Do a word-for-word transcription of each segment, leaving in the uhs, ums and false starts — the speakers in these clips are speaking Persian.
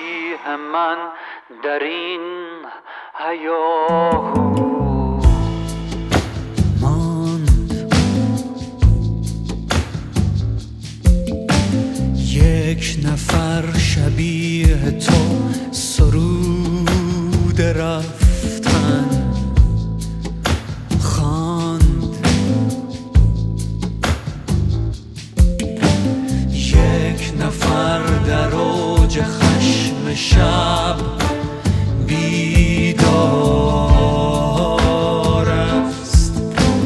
شبیه من در این هیاهو یک نفر شبیه تو سرود رفتن خواند، یک نفر در اوج خشم شب بیدار است،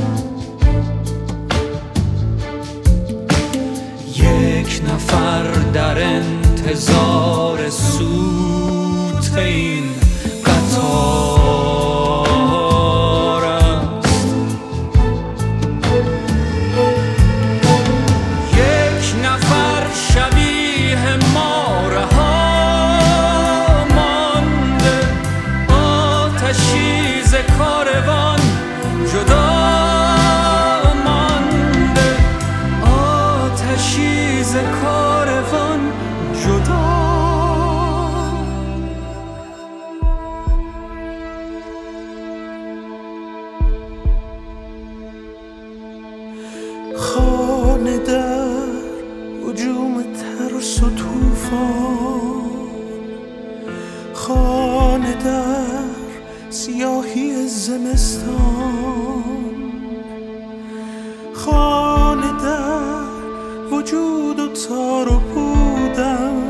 یک نفر در انتظار سوت این قطار است، یک نفر شبیه ما رها مانده، آتشی ز کاروان جدا مانده، آتشی ز کاروان جدا. خانه در هجوم ترس و طوفان، خانه در سیاهی زمستان، خانه در وجود و تار و پودم،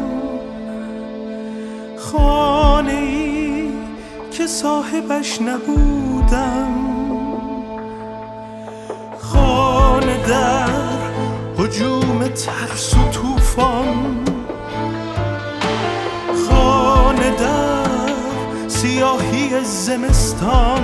خانه ای که صاحبش نبودم، خانه در هجوم ترس و طوفان، خانه در سیاهی زمستان،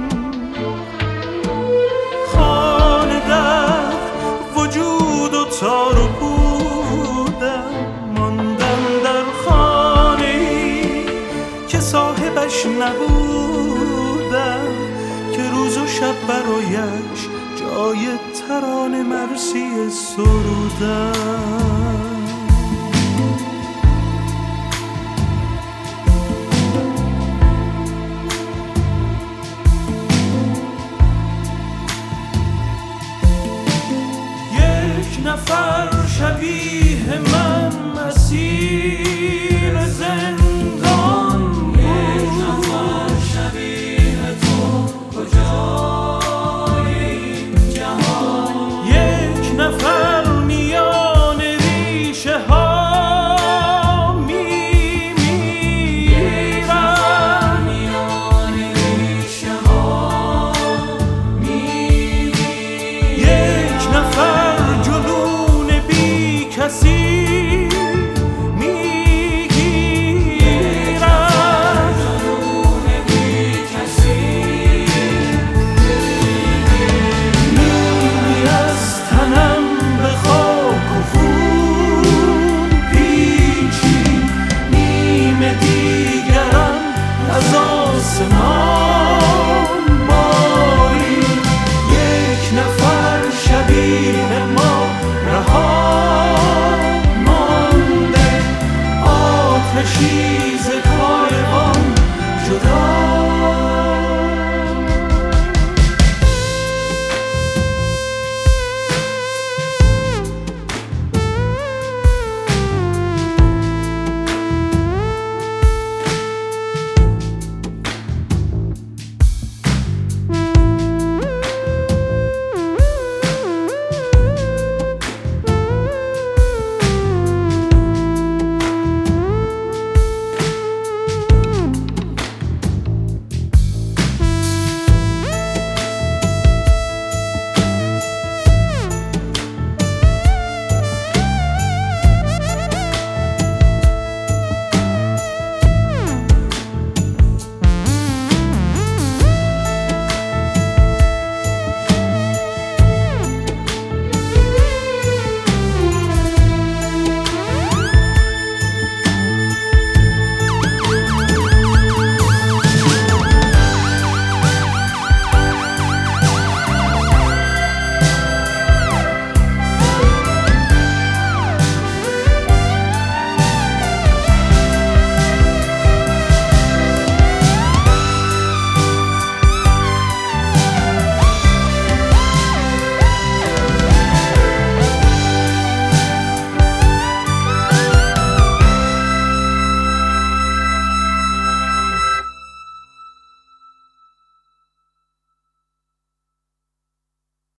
خانه در وجود و تار و پودم، ماندم در خانه ای که صاحبش نبودم، که روز و شب برایش جای ترانه مرسی سرودم. یک نفر شبیه من مسیر زندان بود، یک نفر شبیه تو کجای این جهان، یک نفر میان ریشه ها میمیرد، میان ریشه ها میمیرد، یک نفر جنون بی کسی میگیرد، جنون بی کسی نیمی از تنم به خاک و خون پیچید، نیم دیگرم از آسمان بارید، یک نفر شبیه ما رها مانده، آتشی